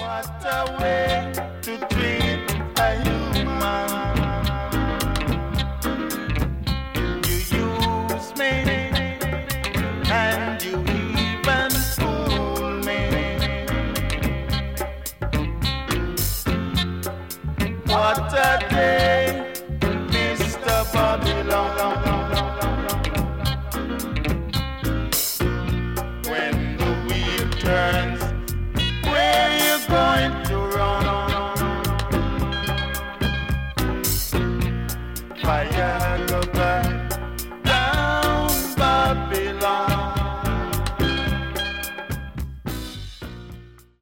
What a way to treat a human. You use me and you even fool me. What a day, Mr. Babylon. When the wheel turns, where you going to run? Fire go